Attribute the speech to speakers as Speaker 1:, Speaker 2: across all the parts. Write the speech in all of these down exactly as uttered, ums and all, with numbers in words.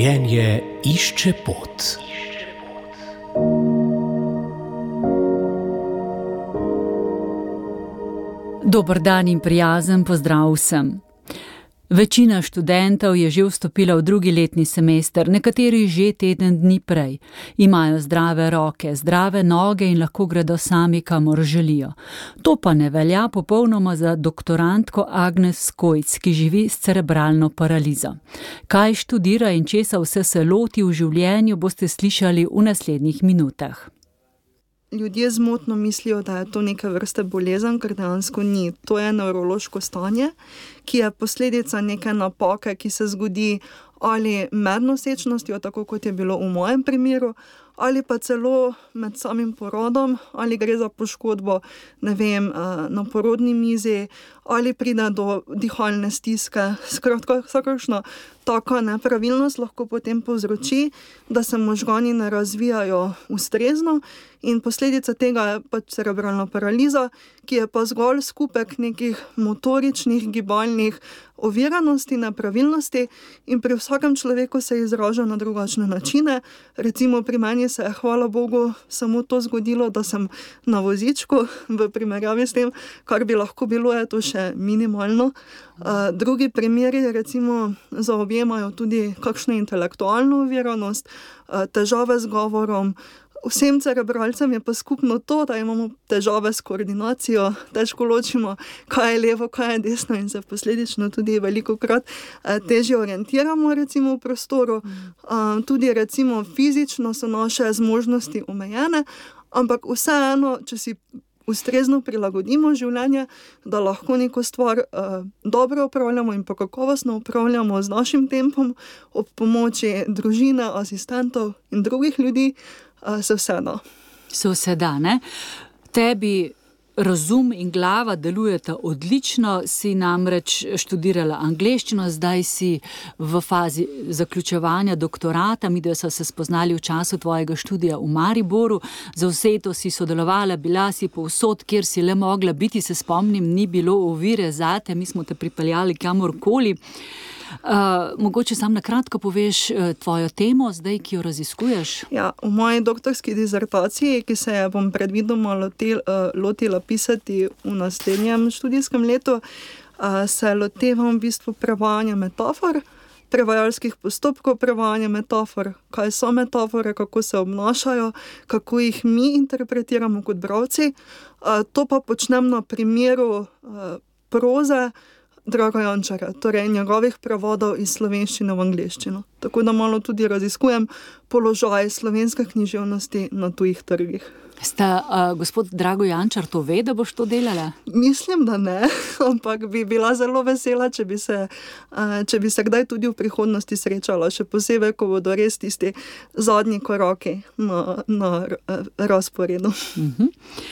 Speaker 1: Življenje išče pot.
Speaker 2: Dober dan in prijazen pozdrav vsem. Večina študentov je že vstopila v drugi letni semester, nekateri že teden dni prej. Imajo zdrave roke, zdrave noge in lahko gredo sami, kamor želijo. To pa ne velja popolnoma za doktorantko Agnes Skojc, ki živi s cerebralno paralizo. Kaj študira in česa vse se loti v življenju, boste slišali v naslednjih minutah.
Speaker 3: Ljudje zmotno mislijo, da je to neke vrste bolezen, ker dejansko ni. To je nevrološko stanje, ki je posledica neke napake, ki se zgodi ali med nosečnostjo, tako kot je bilo v mojem primeru, ali pa celo med samim porodom, ali gre za poškodbo, ne vem, na porodni mizi, ali pride do dihalne stiske. Skratka, vsakršna taka nepravilnost lahko potem povzroči, da se možgani ne razvijajo ustrezno in posledica tega je pač cerebralna paraliza, ki je pa zgolj skupek nekih motoričnih, gibalnih oviranosti, nepravilnosti in pri vsakem človeku se izraža na drugačne načine. Recimo pri meni se je, hvala Bogu, samo to zgodilo, da sem na vozičku, v primerjavi s tem, kar bi lahko bilo, je to še minimalno. Uh, drugi primeri recimo zaobjemajo tudi kakšno intelektualno oviranost, uh, težave z govorom. Vsem cerebralcem je pa skupno to, da imamo težave s koordinacijo, težko ločimo, kaj je levo, kaj je desno in se posledično tudi velikokrat uh, težje orientiramo recimo v prostoru. Uh, tudi recimo fizično so naše zmožnosti omejene, ampak vseeno, če si ustrezno prilagodimo življenje, da lahko neko stvar uh, dobro upravljamo in pa kakovostno upravljamo z našim tempom, ob pomoči družine, asistentov in drugih ljudi, uh, se vse da.
Speaker 2: Se vse da, ne? Tebi razum in glava delujeta odlično, si namreč študirala angleščino, zdaj si v fazi zaključevanja doktorata, midve so se spoznali v času tvojega študija v Mariboru, za vse to si sodelovala, bila si povsod, kjer si le mogla biti, se spomnim, ni bilo ovire zate, mi smo te pripeljali kamorkoli. Uh, mogoče sam na kratko poveš uh, tvojo temo zdaj, ki jo raziskuješ?
Speaker 3: Ja, v moji doktorski dizertaciji, ki se je bom predvidoma lotil, uh, lotila pisati v naslednjem študijskem letu, uh, se lotevam v bistvu prevajanja metafor, prevajalskih postopkov prevajanja metafor, kaj so metafore, kako se obnašajo, kako jih mi interpretiramo kot bralci. Uh, to pa počnem na primeru uh, proze Draga Jančarja, torej njegovih prevodov iz slovenščine v angleščino. Tako da malo tudi raziskujem položaj slovenske književnosti na tujih trgih.
Speaker 2: Sta uh, gospod Drago Jančar to ve, da boš to delala?
Speaker 3: Mislim, da ne, ampak bi bila zelo vesela, če bi se, uh, če bi se kdaj tudi v prihodnosti srečala, še posebej, ko bodo res tisti zadnji koraki na, na uh, razporedu.
Speaker 2: Uh-huh.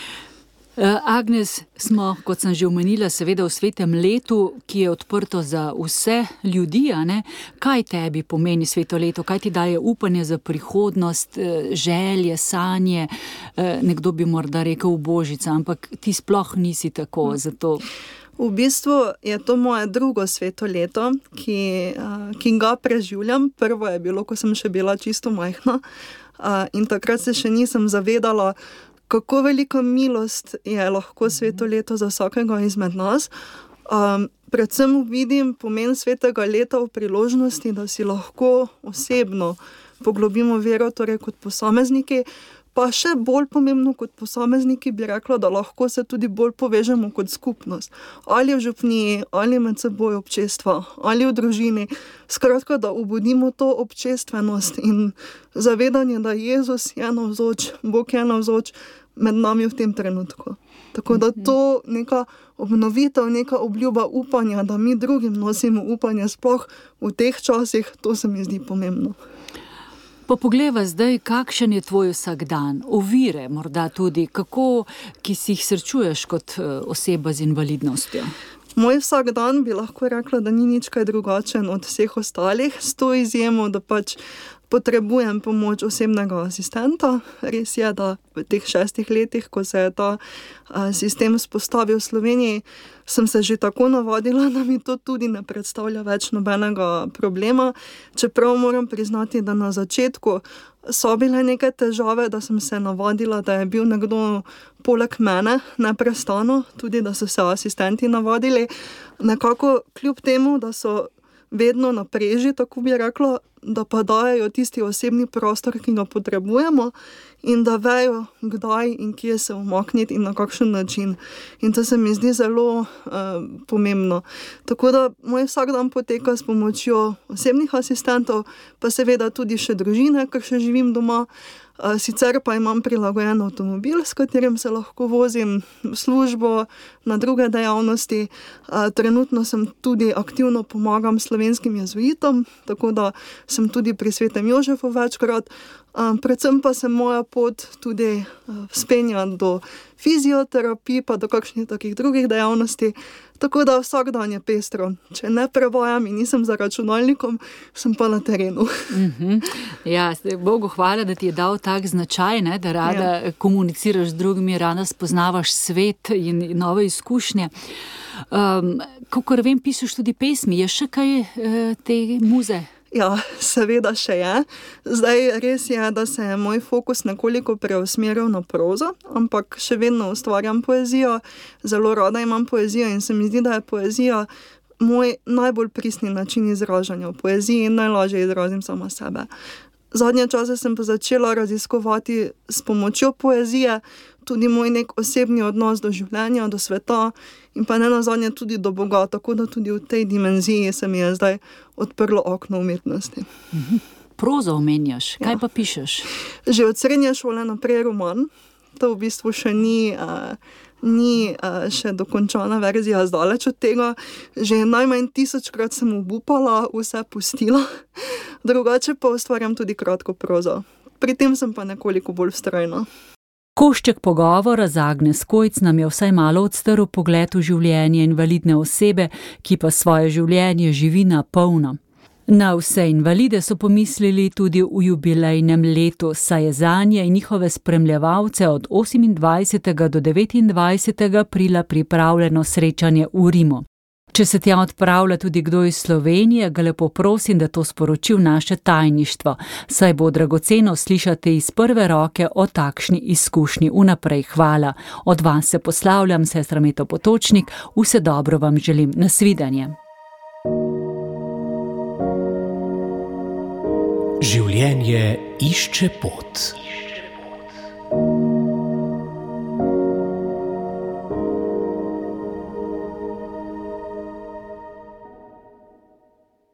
Speaker 2: Agnes, smo, kot sem že omenila, seveda v svetem letu, ki je odprto za vse ljudi, a ne? Kaj tebi pomeni sveto leto? Kaj ti daje upanje za prihodnost, želje, sanje? Nekdo bi morda rekel božica, ampak ti sploh nisi tako, zato...
Speaker 3: V bistvu je to moje drugo sveto leto, ki, ki ga preživljam. Prvo je bilo, ko sem še bila čisto majhna in takrat se še nisem zavedala, kako velika milost je lahko sveto leto za vsakega izmed nas. Um, predvsem vidim pomen svetega leta v priložnosti, da si lahko osebno poglobimo vero, torej kot posamezniki, pa še bolj pomembno kot posamezniki bi rekla, da lahko se tudi bolj povežemo kot skupnost. Ali v župniji, ali med seboj občestva, ali v družini. Skratka, da obudimo to občestvenost in zavedanje, da Jezus je navzoč, Bog je navzoč med nami v tem trenutku. Tako da to neka obnovitev, neka obljuba upanja, da mi drugim nosimo upanje sploh v teh časih, to se mi zdi pomembno.
Speaker 2: Pa poglejva zdaj, kakšen je tvoj vsakdan, ovire morda tudi, kako, ki si jih srečuješ kot oseba z invalidnostjo?
Speaker 3: Moj vsak dan bi lahko rekla, da ni nič kaj drugačen od vseh ostalih, s to izjemo, da pač potrebujem pomoč osebnega asistenta. Res je, da v teh šestih letih, ko se je ta a, sistem vzpostavil v Sloveniji, sem se že tako navadila, da mi to tudi ne predstavlja več nobenega problema. Čeprav moram priznati, da na začetku so bile neke težave, da sem se navadila, da je bil nekdo poleg mene neprestano, tudi da so se asistenti navadili. Nekako kljub temu, da so vedno na preži, tako bi rekla, da pa dajejo tisti osebni prostor, ki ga potrebujemo in da vejo, kdaj in kje se umakniti in na kakšen način. In to se mi zdi zelo uh, pomembno. Tako da moj vsak dan poteka s pomočjo osebnih asistentov, pa seveda tudi še družine, ker še živim doma. Uh, sicer pa imam prilagojen avtomobil, s katerim se lahko vozim v službo, na druge dejavnosti. Uh, trenutno sem tudi aktivno pomagam slovenskim jezuitom, tako da sem tudi pri Svetem Jožefu večkrat. Um, predvsem pa se moja pot tudi uh, vzpenja do fizioterapij, pa do kakšnih takih drugih dejavnosti. Tako da vsak dan je pestro. Če ne prevajam in nisem za računalnikom, sem pa na terenu.
Speaker 2: Mm-hmm. Ja, Bogu hvala, da ti je dal tak značaj, ne, da rada ja. komuniciraš z drugimi, rada spoznavaš svet in nove izkušnje. Um, kakor vem, pišeš tudi pesmi. Je še kaj uh, te muze?
Speaker 3: Ja, seveda še je. Zdaj res je, da se je moj fokus nekoliko preusmeril na prozo, ampak še vedno ustvarjam poezijo. Zelo rada imam poezijo in se mi zdi, da je poezija moj najbolj pristni način izražanja. V poeziji najlažje izrazim sama sebe. Zadnje čase sem pa začela raziskovati s pomočjo poezije tudi moj nek osebni odnos do življenja, do sveta in pa ne nazadnje tudi do Boga, tako da tudi v tej dimenziji se mi je zdaj odprlo okno umetnosti.
Speaker 2: Mhm. Prozo omenjaš, kaj
Speaker 3: ja.
Speaker 2: pa pišeš?
Speaker 3: Že od srednje šole naprej roman, to v bistvu še ni, uh, ni uh, še dokončana verzija, zdaleč od tega. Že najmanj tisočkrat sem obupala, vse pustila, drugače pa ustvarjam tudi kratko prozo. Pri tem sem pa nekoliko bolj vztrajna.
Speaker 2: Košček pogovora z Agnes Kojc nam je vsaj malo odstrl pogled v življenje invalidne osebe, ki pa svoje življenje živi na polno. Na vse invalide so pomislili tudi v jubilejnem letu, saj je zanje in njihove spremljevalce od osemindvajsetega do devetindvajsetega aprila pripravljeno srečanje v Rimu. Če se tja odpravlja tudi kdo iz Slovenije, ga lepo prosim, da to sporoči v naše tajništvo, saj bo dragoceno slišati iz prve roke o takšni izkušnji. Vnaprej hvala. Od vas se poslavljam, sestra Meta Potočnik, vse dobro vam želim. Nasvidenje.
Speaker 1: Življenje išče pot.